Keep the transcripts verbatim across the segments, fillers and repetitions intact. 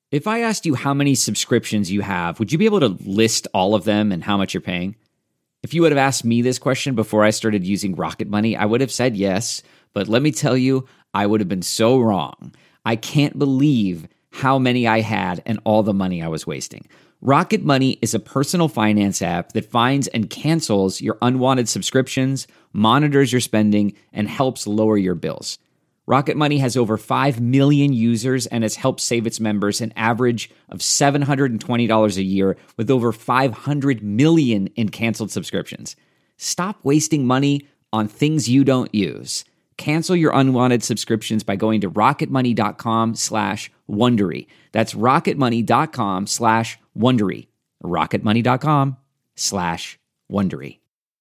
If I asked you how many subscriptions you have, would you be able to list all of them and how much you're paying? If you would have asked me this question before I started using Rocket Money, I would have said yes, but let me tell you, I would have been so wrong. I can't believe how many I had and all the money I was wasting. Rocket Money is a personal finance app that finds and cancels your unwanted subscriptions, monitors your spending, and helps lower your bills. Rocket Money has over five million users and has helped save its members an average of seven hundred twenty dollars a year with over five hundred million in canceled subscriptions. Stop wasting money on things you don't use. Cancel your unwanted subscriptions by going to rocketmoney.com slash Wondery. That's rocketmoney.com slash Wondery. rocketmoney.com slash Wondery.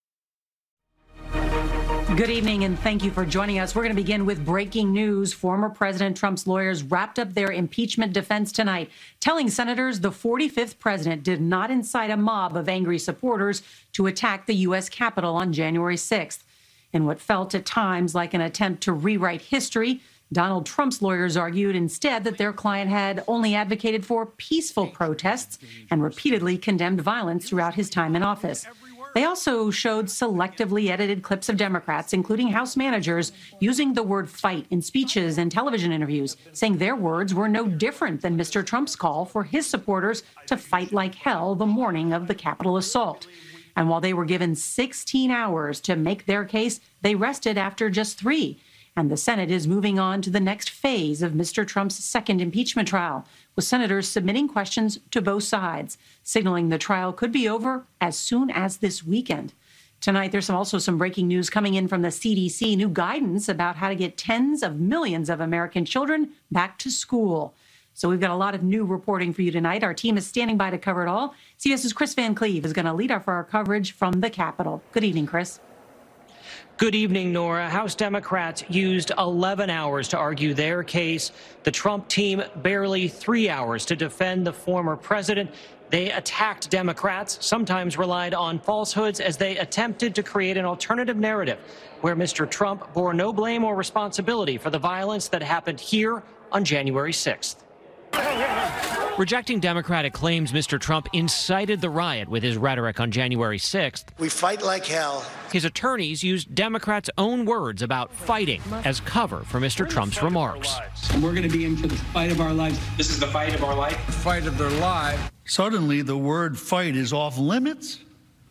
Good evening, and thank you for joining us. We're going to begin with breaking news. Former President Trump's lawyers wrapped up their impeachment defense tonight, telling senators the forty-fifth president did not incite a mob of angry supporters to attack the U S Capitol on January sixth. In what felt at times like an attempt to rewrite history, Donald Trump's lawyers argued instead that their client had only advocated for peaceful protests and repeatedly condemned violence throughout his time in office. They also showed selectively edited clips of Democrats, including House managers, using the word fight in speeches and television interviews, saying their words were no different than Mister Trump's call for his supporters to fight like hell the morning of the Capitol assault. And while they were given sixteen hours to make their case, they rested after just three. And the Senate is moving on to the next phase of Mister Trump's second impeachment trial, with senators submitting questions to both sides, signaling the trial could be over as soon as this weekend. Tonight, there's also some breaking news coming in from the C D C, new guidance about how to get tens of millions of American children back to school. So we've got a lot of new reporting for you tonight. Our team is standing by to cover it all. CBS's Chris Van Cleve is going to lead our for our coverage from the Capitol. Good evening, Chris. Good evening, Nora. House Democrats used eleven hours to argue their case. The Trump team barely three hours to defend the former president. They attacked Democrats, sometimes relied on falsehoods as they attempted to create an alternative narrative where Mister Trump bore no blame or responsibility for the violence that happened here on January sixth. Rejecting Democratic claims Mister Trump incited the riot with his rhetoric on January sixth. We fight like hell. His attorneys used Democrats' own words about fighting as cover for Mister Trump's remarks. And we're going to be in for the fight of our lives. This is the fight of our life. The fight of their lives. Suddenly, the word fight is off limits?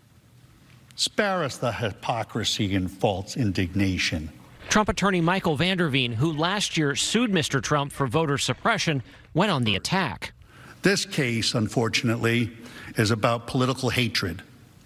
Spare us the hypocrisy and false indignation. Trump attorney Michael Vanderveen, who last year sued Mister Trump for voter suppression, went on the attack. This case, unfortunately, is about political hatred.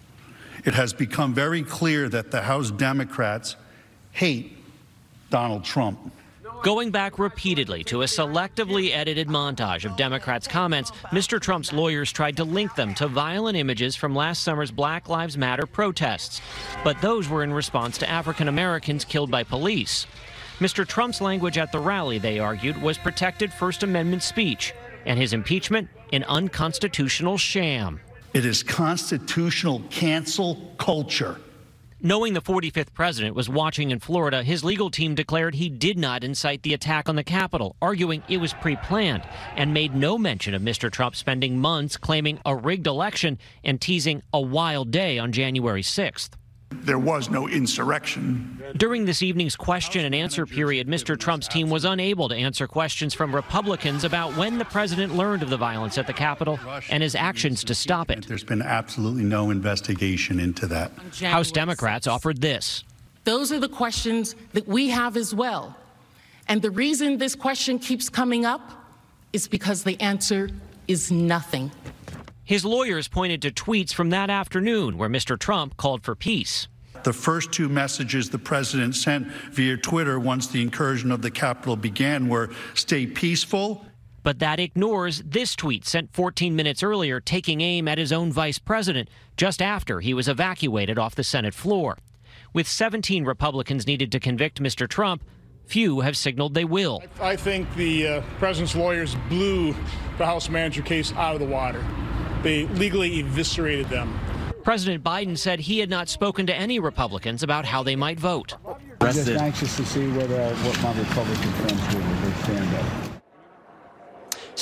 It has become very clear that the House Democrats hate Donald Trump. Going back repeatedly to a selectively edited montage of Democrats' comments, Mister Trump's lawyers tried to link them to violent images from last summer's Black Lives Matter protests. But those were in response to African Americans killed by police. Mister Trump's language at the rally, they argued, was protected First Amendment speech, and his impeachment an unconstitutional sham. It is constitutional cancel culture. Knowing the forty-fifth president was watching in Florida, his legal team declared he did not incite the attack on the Capitol, arguing it was pre-planned, and made no mention of Mister Trump spending months claiming a rigged election and teasing a wild day on January sixth. There was no insurrection. During this evening's question and answer period, Mister Trump's team was unable to answer questions from Republicans about when the president learned of the violence at the Capitol and his actions to stop it. There's been absolutely no investigation into that. House Democrats offered this. Those are the questions that we have as well. And the reason this question keeps coming up is because the answer is nothing. His lawyers pointed to tweets from that afternoon where Mister Trump called for peace. The first two messages the president sent via Twitter once the incursion of the Capitol began were, stay peaceful. But that ignores this tweet sent fourteen minutes earlier, taking aim at his own vice president just after he was evacuated off the Senate floor. With seventeen Republicans needed to convict Mister Trump, few have signaled they will. I think the uh, president's lawyers blew the House manager case out of the water. They legally eviscerated them. President Biden said he had not spoken to any Republicans about how they might vote. I'm just anxious to see what, uh, what my Republican friends do when they stand up.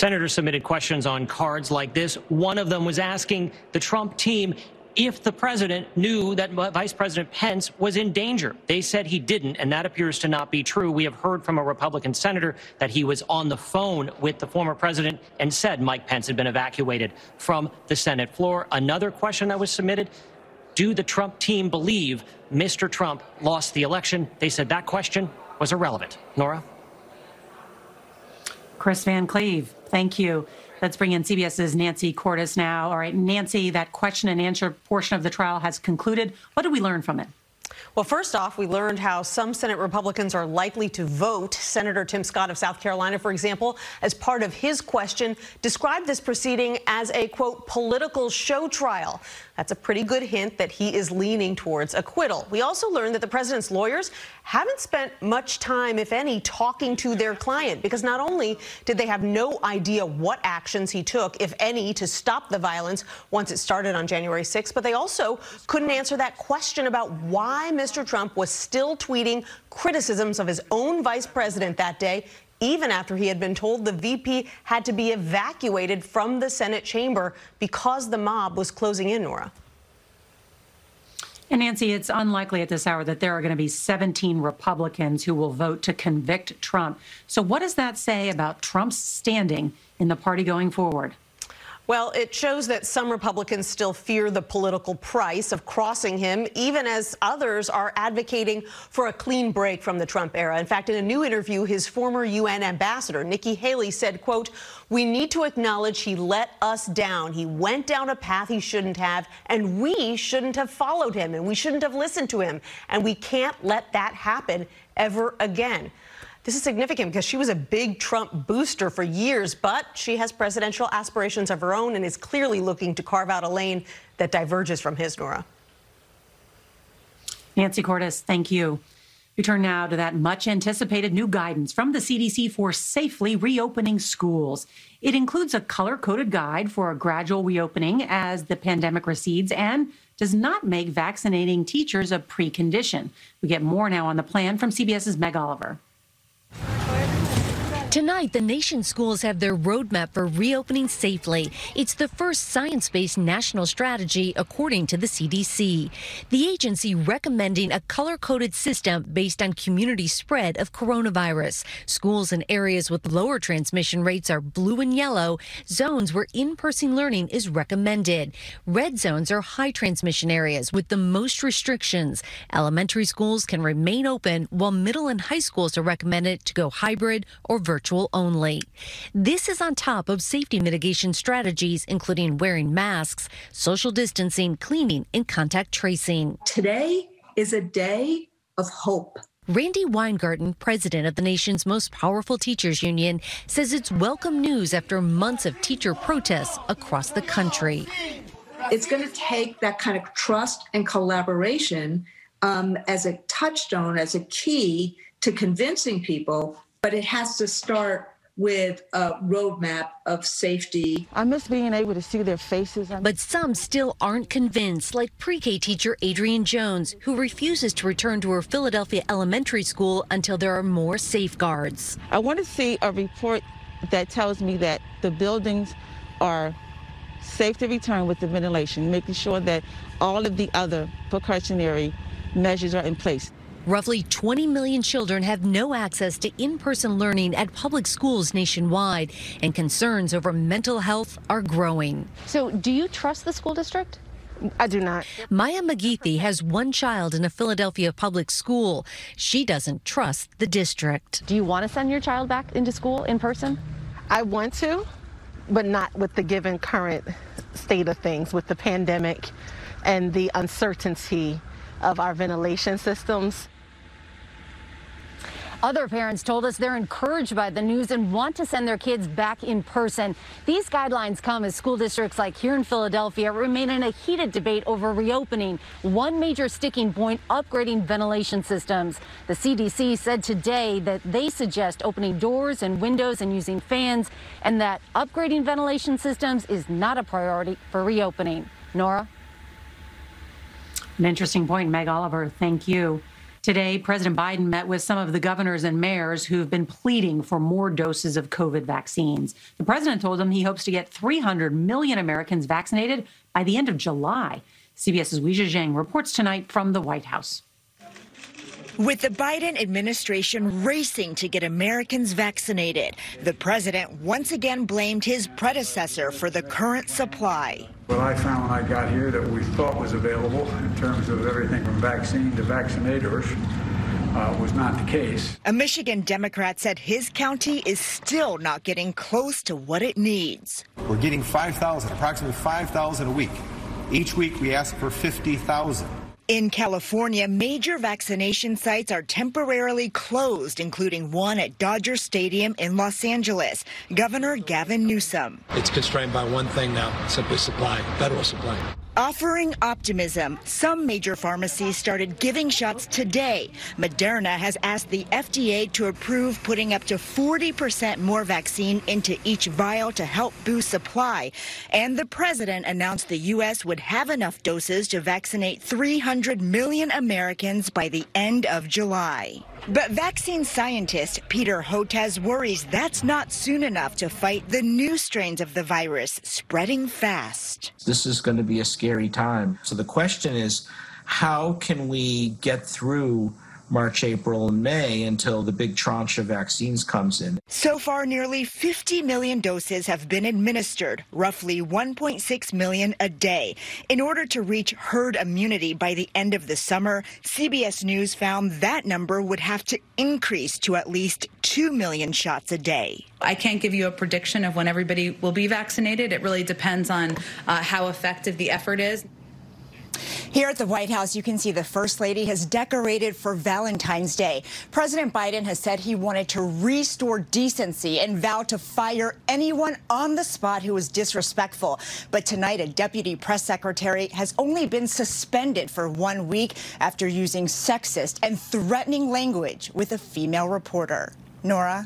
Senators submitted questions on cards like this. One of them was asking the Trump team if the president knew that Vice President Pence was in danger. They said he didn't, and that appears to not be true. We have heard from a Republican senator that he was on the phone with the former president and said Mike Pence had been evacuated from the Senate floor. Another question that was submitted: do the Trump team believe Mister Trump lost the election? They said that question was irrelevant. Nora? Chris Van Cleve, thank you. Let's bring in CBS's Nancy Cordes now. All right, Nancy, that question and answer portion of the trial has concluded. What did we learn from it? Well, first off, we learned how some Senate Republicans are likely to vote. Senator Tim Scott of South Carolina, for example, as part of his question, described this proceeding as a, quote, political show trial. That's a pretty good hint that he is leaning towards acquittal. We also learned that the president's lawyers haven't spent much time, if any, talking to their client, because not only did they have no idea what actions he took, if any, to stop the violence once it started on January sixth, but they also couldn't answer that question about why Mister Trump was still tweeting criticisms of his own vice president that day, even after he had been told the V P had to be evacuated from the Senate chamber because the mob was closing in, Nora. And Nancy, it's unlikely at this hour that there are going to be seventeen Republicans who will vote to convict Trump. So what does that say about Trump's standing in the party going forward? Well, it shows that some Republicans still fear the political price of crossing him, even as others are advocating for a clean break from the Trump era. In fact, in a new interview, his former U N ambassador, Nikki Haley, said, quote, "We need to acknowledge he let us down. He went down a path he shouldn't have, and we shouldn't have followed him, and we shouldn't have listened to him. And we can't let that happen ever again." This is significant because she was a big Trump booster for years, but she has presidential aspirations of her own and is clearly looking to carve out a lane that diverges from his, Nora. Nancy Cordes, thank you. We turn now to that much anticipated new guidance from the C D C for safely reopening schools. It includes a color-coded guide for a gradual reopening as the pandemic recedes and does not make vaccinating teachers a precondition. We get more now on the plan from CBS's Meg Oliver. Tonight, the nation's schools have their roadmap for reopening safely. It's the first science-based national strategy, according to the C D C. The agency recommending a color-coded system based on community spread of coronavirus. Schools in areas with lower transmission rates are blue and yellow, zones where in-person learning is recommended. Red zones are high transmission areas with the most restrictions. Elementary schools can remain open, while middle and high schools are recommended to go hybrid or virtual. Virtual only. This is on top of safety mitigation strategies, including wearing masks, social distancing, cleaning, and contact tracing. Today is a day of hope. Randy Weingarten, president of the nation's most powerful teachers union, says it's welcome news after months of teacher protests across the country. It's going to take that kind of trust and collaboration um, as a touchstone, as a key to convincing people. But it has to start with a roadmap of safety. I miss being able to see their faces. But some still aren't convinced, like pre-K teacher Adrienne Jones, who refuses to return to her Philadelphia elementary school until there are more safeguards. I want to see a report that tells me that the buildings are safe to return with the ventilation, making sure that all of the other precautionary measures are in place. Roughly twenty million children have no access to in-person learning at public schools nationwide, and concerns over mental health are growing. So do you trust the school district? I do not. Maya McGeethy has one child in a Philadelphia public school. She doesn't trust the district. Do you want to send your child back into school in person? I want to, but not with the given current state of things, with the pandemic and the uncertainty of our ventilation systems. Other parents told us they're encouraged by the news and want to send their kids back in person. These guidelines come as school districts like here in Philadelphia remain in a heated debate over reopening. One major sticking point, upgrading ventilation systems. The C D C said today that they suggest opening doors and windows and using fans, and that upgrading ventilation systems is not a priority for reopening. Nora? An interesting point, Meg Oliver. Thank you. Today, President Biden met with some of the governors and mayors who've been pleading for more doses of COVID vaccines. The president told them he hopes to get three hundred million Americans vaccinated by the end of July. CBS's Weijia Zhang reports tonight from the White House. With the Biden administration racing to get Americans vaccinated, the president once again blamed his predecessor for the current supply. What I found when I got here that we thought was available in terms of everything from vaccine to vaccinators uh, was not the case. A Michigan Democrat said his county is still not getting close to what it needs. We're getting five thousand, approximately five thousand a week. Each week we ask for fifty thousand. In California, major vaccination sites are temporarily closed, including one at Dodger Stadium in Los Angeles. Governor Gavin Newsom. It's constrained by one thing now, simply supply, federal supply. Offering optimism, some major pharmacies started giving shots today. Moderna has asked the F D A to approve putting up to forty percent more vaccine into each vial to help boost supply. And the president announced the U S would have enough doses to vaccinate three hundred million Americans by the end of July. But vaccine scientist Peter Hotez worries that's not soon enough to fight the new strains of the virus spreading fast. This is going to be a scary time. So the question is, how can we get through March, April, and May until the big tranche of vaccines comes in? So far, nearly fifty million doses have been administered, roughly one point six million a day. In order to reach herd immunity by the end of the summer, C B S News found that number would have to increase to at least two million shots a day. I can't give you a prediction of when everybody will be vaccinated. It really depends on uh, how effective the effort is. Here at the White House, you can see the First Lady has decorated for Valentine's Day. President Biden has said he wanted to restore decency and vowed to fire anyone on the spot who was disrespectful. But tonight, a deputy press secretary has only been suspended for one week after using sexist and threatening language with a female reporter. Nora?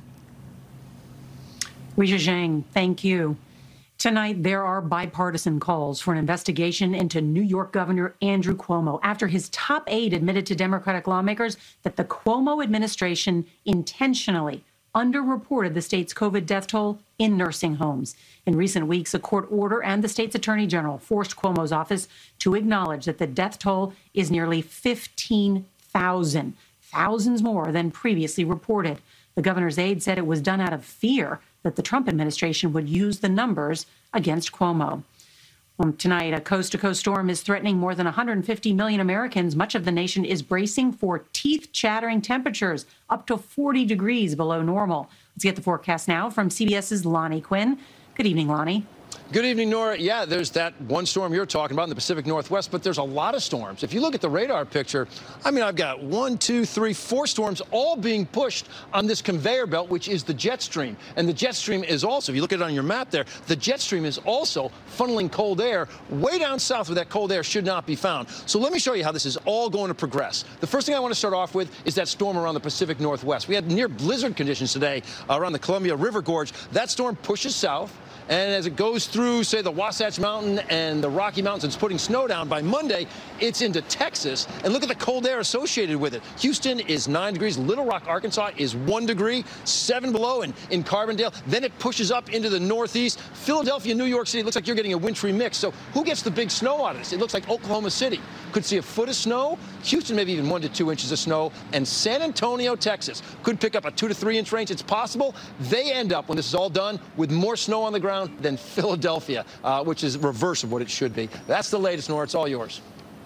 Weijia Zhang, thank you. Tonight, there are bipartisan calls for an investigation into New York Governor Andrew Cuomo after his top aide admitted to Democratic lawmakers that the Cuomo administration intentionally underreported the state's COVID death toll in nursing homes. In recent weeks, a court order and the state's attorney general forced Cuomo's office to acknowledge that the death toll is nearly fifteen thousand, thousands more than previously reported. The governor's aide said it was done out of fear that the Trump administration would use the numbers against Cuomo. Well, tonight, a coast-to-coast storm is threatening more than one hundred fifty million Americans. Much of the nation is bracing for teeth-chattering temperatures, up to forty degrees below normal. Let's get the forecast now from CBS's Lonnie Quinn. Good evening, Lonnie. Good evening, Nora. Yeah, there's that one storm you're talking about in the Pacific Northwest, but there's a lot of storms. If you look at the radar picture, I mean, I've got one, two, three, four storms all being pushed on this conveyor belt, which is the jet stream. And the jet stream is also, if you look at it on your map there, the jet stream is also funneling cold air way down south where that cold air should not be found. So let me show you how this is all going to progress. The first thing I want to start off with is that storm around the Pacific Northwest. We had near blizzard conditions today around the Columbia River Gorge. That storm pushes south. And as it goes through, say, the Wasatch Mountain and the Rocky Mountains, it's putting snow down. By Monday, it's into Texas. And look at the cold air associated with it. Houston is nine degrees. Little Rock, Arkansas is one degree, seven below in, in Carbondale. Then it pushes up into the northeast. Philadelphia, New York City, looks like you're getting a wintry mix. So who gets the big snow out of this? It looks like Oklahoma City could see a foot of snow. Houston, maybe even one to two inches of snow. And San Antonio, Texas, could pick up a two to three inch range. It's possible they end up, when this is all done, with more snow on the ground than Philadelphia, uh, which is reverse of what it should be. That's the latest, Nora. It's all yours.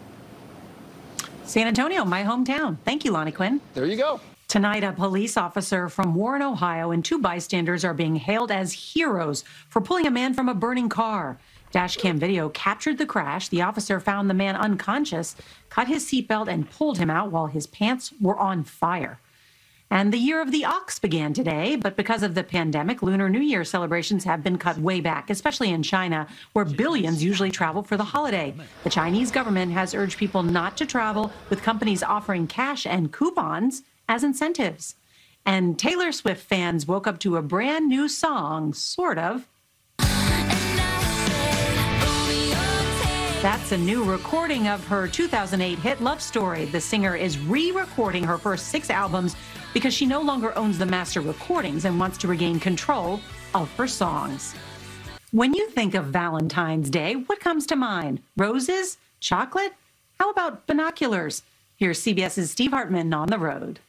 San Antonio, my hometown. Thank you, Lonnie Quinn. There you go. Tonight, a police officer from Warren, Ohio, and two bystanders are being hailed as heroes for pulling a man from a burning car. Dashcam video captured the crash. The officer found the man unconscious, cut his seatbelt, and pulled him out while his pants were on fire. And the Year of the Ox began today, but because of the pandemic, Lunar New Year celebrations have been cut way back, especially in China, where billions usually travel for the holiday. The Chinese government has urged people not to travel, with companies offering cash and coupons as incentives. And Taylor Swift fans woke up to a brand new song, sort of. That's a new recording of her two thousand eight hit Love Story. The singer is re-recording her first six albums because she no longer owns the master recordings and wants to regain control of her songs. When you think of Valentine's Day, what comes to mind? Roses? Chocolate? How about binoculars? Here's CBS's Steve Hartman on the road.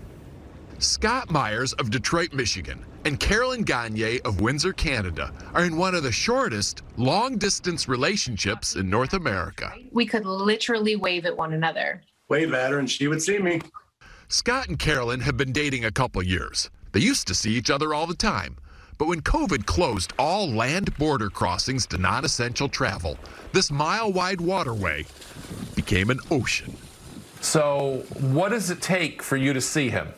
Scott Myers of Detroit, Michigan, and Carolyn Gagne of Windsor, Canada, are in one of the shortest long-distance relationships in North America. We could literally wave at one another. Wave at her and she would see me. Scott and Carolyn have been dating a couple years. They used to see each other all the time. But when COVID closed all land border crossings to non-essential travel, this mile-wide waterway became an ocean. So what does it take for you to see him?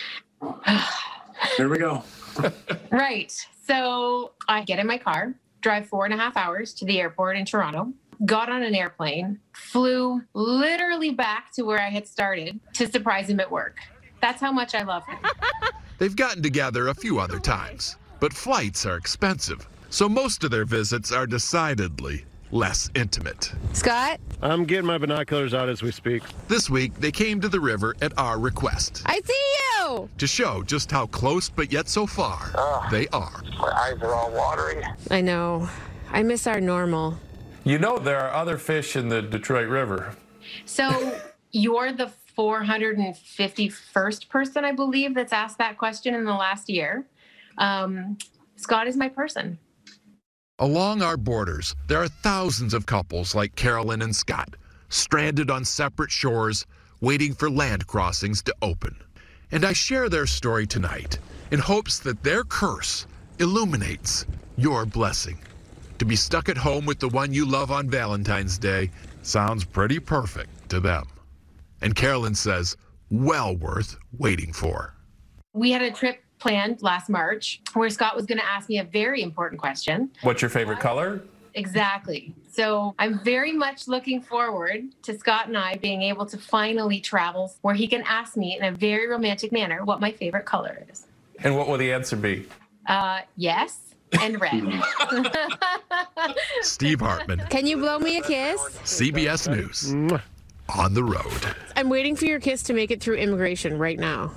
Here we go. Right. So I get in my car, drive four and a half hours to the airport in Toronto, got on an airplane, flew literally back to where I had started to surprise him at work. That's how much I love him. They've gotten together a few other times, but flights are expensive, so most of their visits are decidedly less intimate. Scott? I'm getting my binoculars out as we speak. This week, they came to the river at our request. I see you! To show just how close, but yet so far, uh, they are. My eyes are all watery. I know. I miss our normal. You know there are other fish in the Detroit River. So you're the four hundred fifty-first person, I believe, that's asked that question in the last year. Um, Scott is my person. Along our borders, there are thousands of couples like Carolyn and Scott, stranded on separate shores, waiting for land crossings to open. And I share their story tonight in hopes that their curse illuminates your blessing. To be stuck at home with the one you love on Valentine's Day sounds pretty perfect to them. And Carolyn says, well worth waiting for. We had a trip planned last March where Scott was going to ask me a very important question. What's your favorite color? Exactly. So I'm very much looking forward to Scott and I being able to finally travel where he can ask me in a very romantic manner what my favorite color is. And what will the answer be? Uh, yes and red. Steve Hartman. Can you blow me a kiss? C B S News. On the road. I'm waiting for your kiss to make it through immigration right now.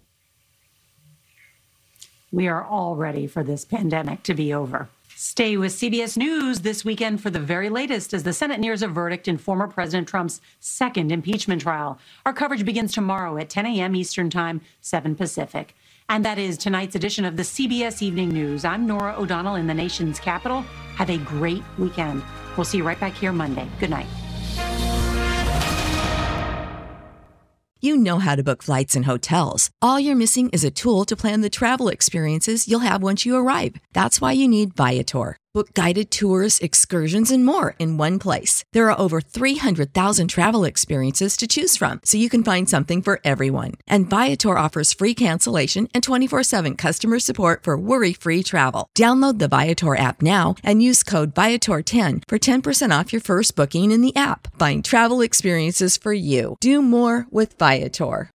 We are all ready for this pandemic to be over. Stay with C B S News this weekend for the very latest as the Senate nears a verdict in former President Trump's second impeachment trial. Our coverage begins tomorrow at ten a.m. Eastern Time, seven Pacific. And that is tonight's edition of the C B S Evening News. I'm Norah O'Donnell in the nation's capital. Have a great weekend. We'll see you right back here Monday. Good night. You know how to book flights and hotels. All you're missing is a tool to plan the travel experiences you'll have once you arrive. That's why you need Viator. Book guided tours, excursions, and more in one place. There are over three hundred thousand travel experiences to choose from, so you can find something for everyone. And Viator offers free cancellation and twenty-four seven customer support for worry-free travel. Download the Viator app now and use code Viator ten for ten percent off your first booking in the app. Find travel experiences for you. Do more with Viator.